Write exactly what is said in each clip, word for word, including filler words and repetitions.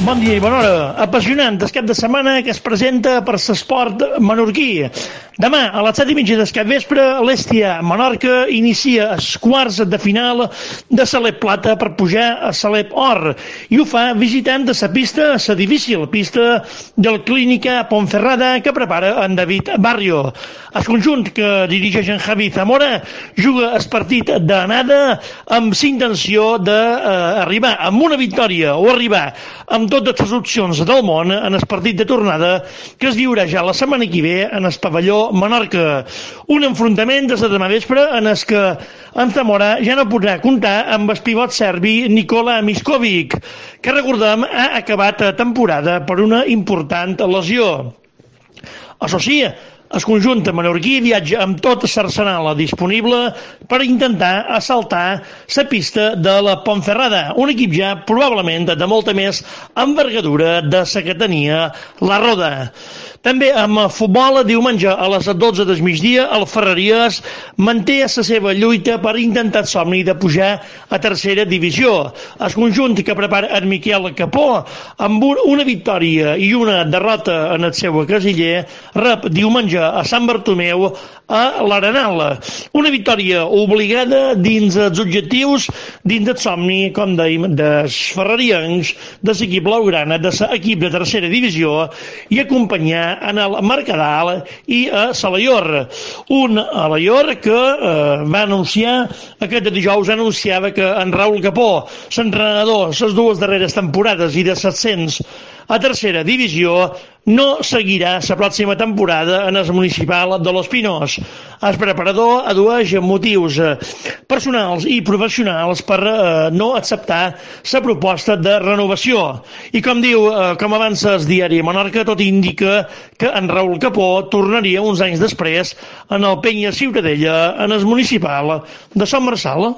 Bon dia i bona hora. Apassionant el cap de setmana que es presenta per l'esport menorquí. Demà, a les set i mitja del capvespre, l'Hèstia Menorca inicia els quarts de final de Salep Plata per pujar a Salep Or. I ho fa visitant de la pista, la difícil pista del Clínica Ponferrada que prepara en David Barrio. El conjunt que dirigeix en Javi Zamora juga el partit d'anada amb l'intenció d'arribar amb una victòria o arribar amb totes les opcions del món en el partit de tornada que es viurà ja la setmana que ve en el pavelló Menorca. Un enfrontament des de demà vespre en el que en Zamora ja no podrà comptar amb el pivot serbi Nikola Miskovic, que recordem ha acabat temporada per una important lesió. Això sí, el conjunt menorquí viatja amb tot l'arsenal disponible per intentar assaltar la pista de la Ponferrada, un equip ja probablement de molta més envergadura de la que tenia la Roda. També amb futbol, diumenge a les dotze del migdia, el Ferreries manté la seva lluita per intentar el somni de pujar a tercera divisió. El conjunt que prepara en Miquel Capó, amb una victòria i una derrota en el seu casiller, rep diumenge a Sant Bartomeu a l'Arenal. Una victòria obligada dins els objectius, dins el somni, com dèiem, dels ferrerians, de l'equip blaugrana, de l'equip de tercera divisió, i acompanyar en el Mercadal i a Salaior. Un Alaior que eh, va anunciar, aquest dijous anunciava que en Raül Capó, l'entrenador, les dues darreres temporades i de set-cents a tercera divisió, no seguirà la pròxima temporada en el municipal de Los Pinos. El preparador addueix motius personals i professionals per eh, no acceptar la proposta de renovació. I com diu, eh, com avança el diari Menorca, tot indica que en Raül Capó tornaria uns anys després en el Penya Ciutadella, en el municipal de Sant Marçal.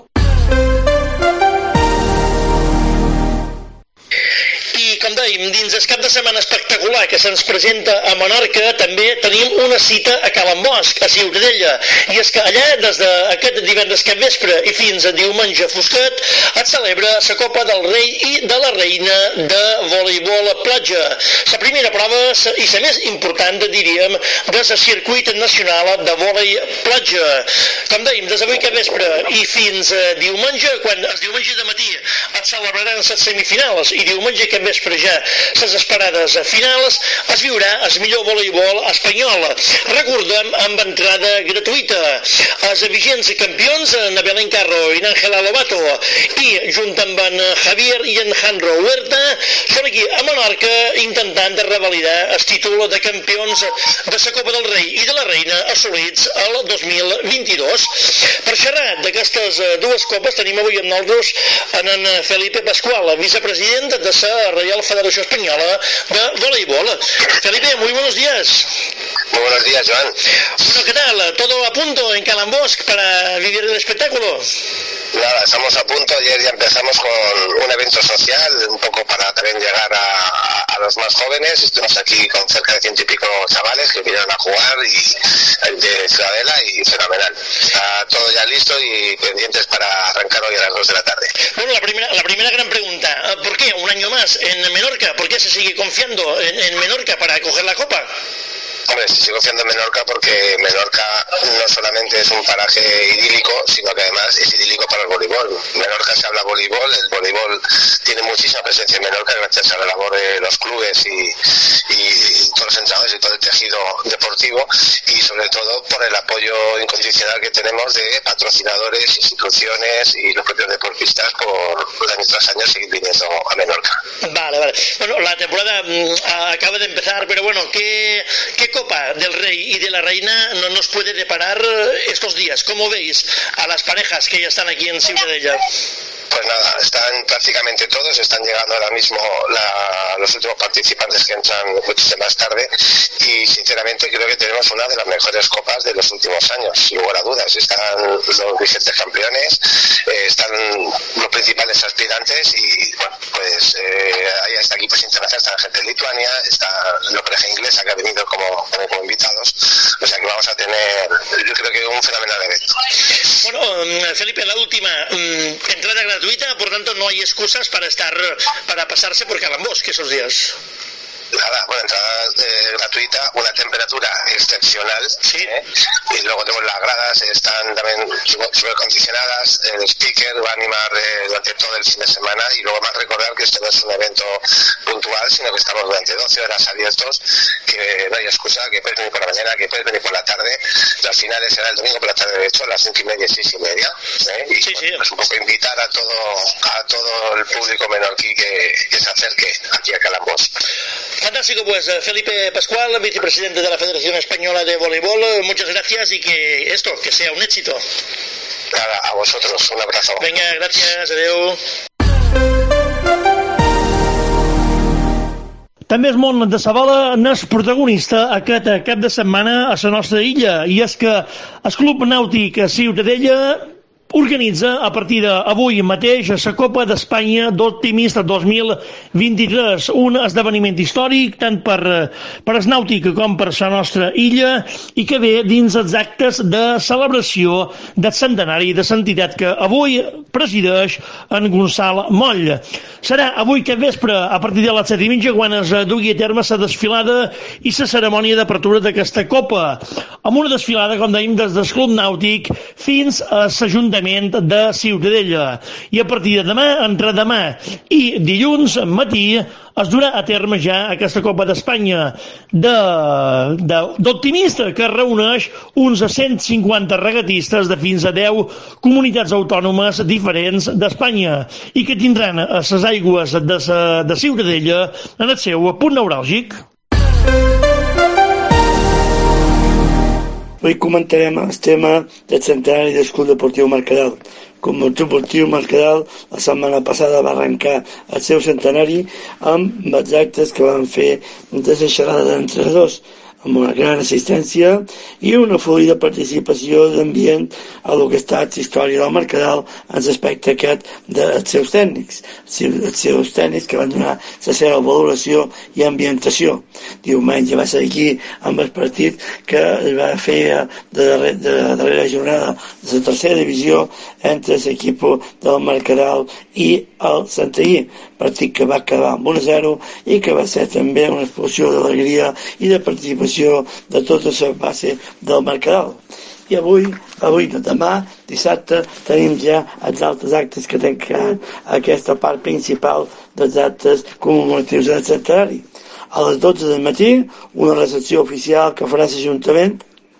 Com dèiem, dins el cap de setmana espectacular que se'ns presenta a Menorca, també tenim una cita a Can Bosch, a Ciutadella. I és que allà, des d'aquest divendres capvespre i fins a diumenge fosquet, es celebra la Copa del Rei i de la Reina de voleibol platja. La primera prova i la més important, diríem, del circuit nacional de vòlei platja. Com dèiem, des d'avui capvespre i fins a diumenge, quan el diumenge de matí es celebraran les semifinals i diumenge capvespre ja les esperades finals, es viurà el millor voleibol espanyol. Recordem, amb entrada gratuïta. Els vigents campions, en Belén Carro i Ángela Lobato, i junt amb en Javier i en Jandro Huerta, són aquí a Menorca intentant revalidar el títol de campions de la Copa del Rei i de la Reina assolits el dos mil vint-i-dos. Per xerrar d'aquestes dues copes tenim avui amb nosaltres en Felipe Pascual, vicepresident de la Real Federación Española de Voleibol. Felipe, muy buenos días. Muy buenos días, Joan. Bueno, ¿qué tal? ¿Todo a punto en Can Bosch para vivir el espectáculo? Nada, estamos a punto. Ayer ya empezamos con un evento social, un poco para también llegar a, a, a los más jóvenes. Estuvimos aquí con cerca de ciento y pico chavales que vinieron a jugar y de Ciudadela y fenomenal. Está todo ya listo y pendientes para arrancar hoy a las dos de la tarde. Bueno, la primera, la primera gran pregunta, ¿por qué un año más en Menorca? ¿Por qué se sigue confiando en, en Menorca para coger la copa? Hombre, se sigue confiando en Menorca porque Menorca no solamente es un paraje idílico, sino que además es idílico para el voleibol. En Menorca se habla voleibol, el voleibol tiene muchísima presencia en Menorca gracias a la labor de los clubes y, y, y todos los entrenadores y todo el tejido deportivo, y sobre todo por el apoyo incondicional que tenemos de patrocinadores, instituciones y los propios deportistas por año tras año seguir viniendo a Menorca. Vale, vale. Bueno, la temporada mmm, acaba de empezar, pero bueno, ¿qué, qué Copa del Rey y de la Reina no nos puede deparar estos días? ¿Cómo veis a las parejas que ya están aquí en Ciutadella? Pues nada, están prácticamente todos, están llegando ahora mismo la, los últimos participantes que entran mucho más tarde, y sinceramente creo que tenemos una de las mejores copas de los últimos años, sin lugar a dudas. Están los vigentes campeones, eh, están los principales aspirantes y bueno, pues eh, hay hasta equipos internacionales, está la gente de Lituania, está la pareja inglesa que ha venido como, como invitados, o sea que vamos a tener, yo creo que un fenomenal evento. Bueno, Felipe, la última, entrada gratuita gratuita, por tanto no hay excusas para estar, para pasarse por Calambós, que esos días. Nada, bueno, entrada eh, gratuita, una temperatura excepcional, sí. ¿eh? Y luego tenemos las gradas, están también súper condicionadas, el speaker va a animar eh, durante todo el fin de semana, y luego más recordar que este no es un evento puntual, sino que estamos durante doce horas abiertos, que no hay excusa, que puedes venir por la mañana, que puedes venir por la tarde, las finales serán el domingo por la tarde, de hecho, a las cinco y media y seis y media, ¿eh? Y sí, sí. Pues un poco invitar a todo, a todo el público menorquí que, que se acerque aquí a Calambós. Fantástico, pues Felipe Pascual, vicepresidente de la Federación Española de Voleibol, muchas gracias y que esto, que sea un éxito. Nada, a vosotros, un abrazo. Venga, gracias, adeu. També el món de Sabala n'és protagonista aquest cap de setmana a la nostra illa, i és que el Club Nàutic Ciutadella organitza a partir d'avui mateix la Copa d'Espanya d'Optimista dos mil vint-i-tres, un esdeveniment històric tant per, per el nàutic com per la nostra illa, i que ve dins els actes de celebració del centenari de l'entitat que avui presideix en Gonçal Moll. Serà avui aquest vespre a partir de les set i mitja quan es dugui a terme la desfilada i la cerimònia d'apertura d'aquesta Copa, amb una desfilada, com dèiem, des del Club Nàutic fins a l'Ajuntament de Ciutadella, i a partir de demà, entre demà i dilluns matí, es durà a terme ja aquesta Copa d'Espanya d'Optimista, que reuneix uns cent cinquanta regatistes de fins a deu comunitats autònomes diferents d'Espanya i que tindran a les aigües de, de Ciutadella en el seu punt neuràlgic. Avui comentarem el tema del centenari del Club Deportiu Mercadal. Com el Club Deportiu Mercadal la setmana passada va arrencar el seu centenari amb els actes que van fer de la xerrada d'entrenadors, amb una gran assistència i una fluida participació d'ambient a lo que ha estat la història del Mercadal en l'aspecte aquest dels seus tècnics, els seus tècnics que van donar la seva valoració i ambientació. Diumenge va ser aquí amb el partit que es va fer de la darrera jornada de la tercera divisió entre l'equip del Mercadal i el Santaí, partit que va acabar amb un a zero i que va ser també una explosió d'alegria i de participació de tota la base del Mercadal. I avui, avui no, demà, dissabte, tenim ja els altres actes que tancaran aquesta part principal dels actes commemoratius del centenari. A les dotze del matí, una recepció oficial que farà l'Ajuntament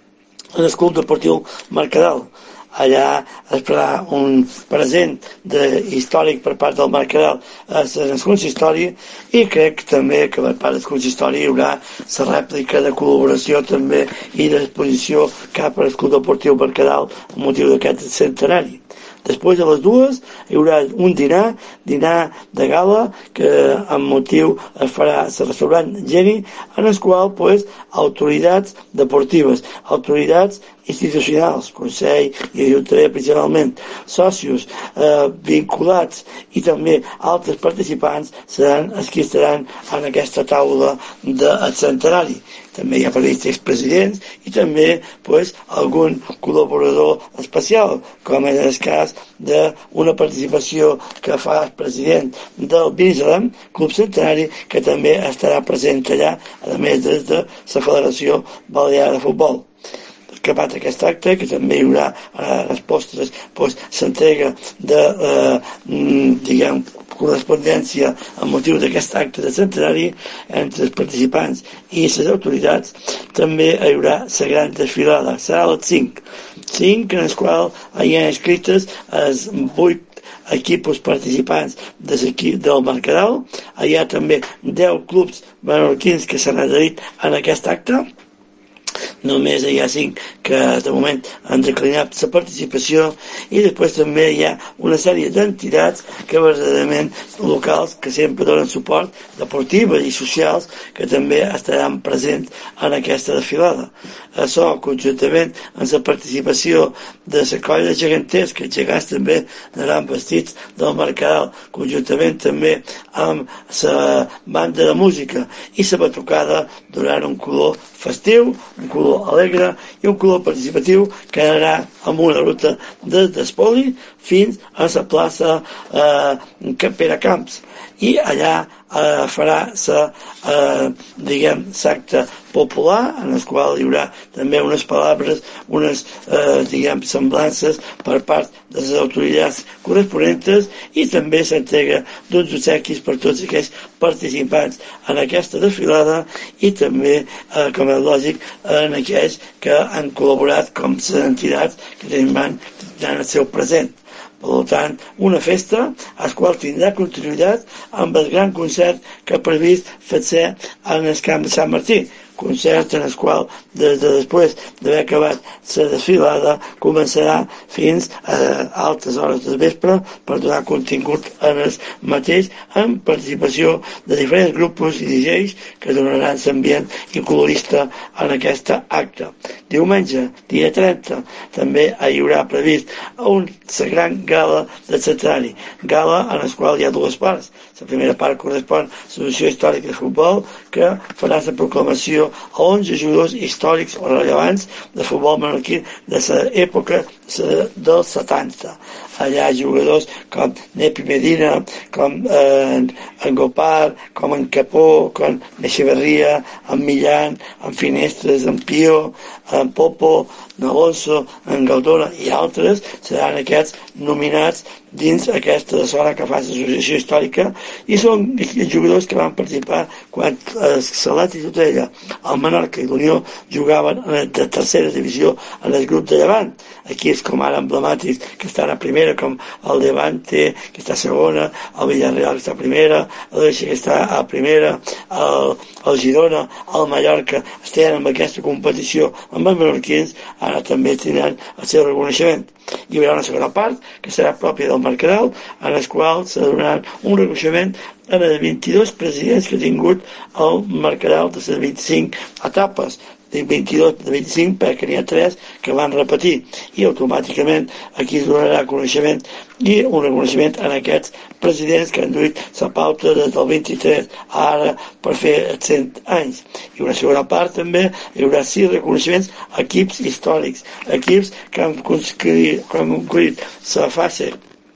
en el Club Deportiu Mercadal. Allà es farà un present de històric per part del Mercadal a el consistori, i crec també que per part del consistori hi haurà la rèplica de col·laboració també i d'exposició cap al Club Deportiu Mercadal amb motiu d'aquest centenari. Després de les dues hi haurà un dinar, dinar de gala, que amb motiu es farà al restaurant Geni, en el qual pues, autoritats deportives, autoritats institucionals, Consell i Ajuntament principalment, sòcios eh, vinculats i també altres participants seran els que estaran en aquesta taula del centenari. També hi ha periodistes presidents i també pues, algun col·laborador especial, com és el cas d'una participació que fa el president del Binissalem, Club Centenari, que també estarà present allà, a més des de la Federació Balear de Futbol. Acabat aquest acte, que també hi haurà a les postres pues, s'entrega de eh, diguem, correspondència amb motiu d'aquest acte de centenari entre els participants i les autoritats. També hi haurà la gran desfilada, serà a les cinc, cinc en les quals hi ha inscrites els vuit equips participants de l'equip del Mercadal. Hi ha també deu clubs menorquins que s'han adherit en aquest acte. Només hi ha cinc que de moment han declinat la participació, i després també hi ha una sèrie d'entitats que verdaderament locals que sempre donen suport, deportives i socials, que també estaran presents en aquesta desfilada. Això, conjuntament amb la participació de la colla de geganters, que els gegants també anaran vestits del Mercadal, conjuntament també amb la banda de música i la batucada, donant un color festiu, un color color alegre i un color participatiu que anarà amb una ruta de d'espoli fins a la plaça eh, Peracamps, i allà eh, farà la eh, diguem l'acte popular, en el qual hi haurà també unes paraules, unes eh, diguem semblances per part de les autoritats corresponents, i també s'entrega d'uns obsequis per tots aquells participants en aquesta desfilada, i també, eh, com és lògic, en aquells que han col·laborat com les entitats que tenen el seu present. Per tant, una festa a la qual tindrà continuïtat amb el gran concert que ha previst fer-se en el camp de Sant Martí, concert en el qual, des de després d'haver acabat la desfilada, començarà fins a altes hores del vespre per donar contingut en el mateix, amb participació de diferents grups i D Js que donaran l'ambient i colorista en aquest acte. Diumenge, dia trenta, també hi haurà previst un, la gran gala del centenari, gala en la qual hi ha dues parts. La primera part correspon a l'Associació Històrica de Futbol, que farà la proclamació a onze jugadors històrics o rellevants de futbol menorquí de l'època dels setanta. Allà hi ha jugadors com Nepi Medina, com eh, en Gopar, com en Capó, com en Echeverria, en Millán, en Finestres, en Pio, en Popo, en Alonso, en Gaudora i altres seran aquests nominats dins aquesta zona que fa l'associació històrica, i són jugadors que van participar quan el Salat i Tutella, el Menorca i l'Unió jugaven de tercera divisió en el grup de Llevant. Equips com ara emblemàtics que estan a primera, com el Levante, que està a segona, el Villarreal que està a primera, el Elche que està a primera, el, el Girona, el Mallorca, estan en aquesta competició amb els menorquins, ara també tindran el seu reconeixement. Hi haurà una segona part, que serà pròpia del Mercadal, en el qual se donaran un reconeixement a les vint-i-dos presidents que ha tingut el Mercadal de les vint-i-cinc etapes. De vint-i-dos de vint-i-cinc perquè n'hi ha tres que van repetir, i automàticament aquí es donarà coneixement i un reconeixement en aquests presidents que han duit la pauta des del vint-i-tres a ara per fer els cent anys. I una segona part també hi haurà sis reconeixements a equips històrics, equips que han conquerit la fase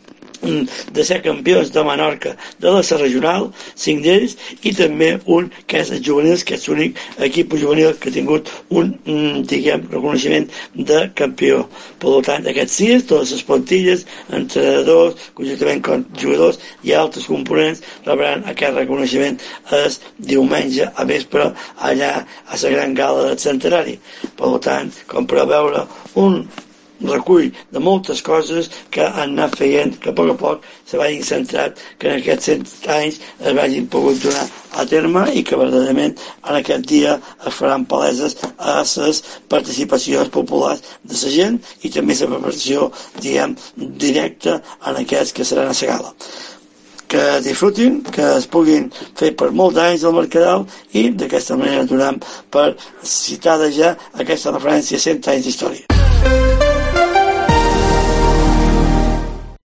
de ser campions de Menorca de la C regional, cinc d'ells, i també un que és el juvenils, que és l'únic equip juvenil que ha tingut un, diguem, reconeixement de campió. Per tant, aquests sis, totes les plantilles, entrenadors, conjuntament com jugadors i altres components, rebran aquest reconeixement el diumenge a vespre allà a la gran gala del centenari. Per tant, com per veure un recull de moltes coses que han anat feient, que a poc a poc se vagin centrat, que en aquests cent anys es vagin pogut donar a terme, i que verdaderament en aquest dia es faran paleses a les participacions populars de la gent, i també la participació, diguem, directa en aquests que seran a la gala. Que disfrutin, que es puguin fer per molts anys al Mercadal, i d'aquesta manera donem per citada ja aquesta referència a cent anys d'història.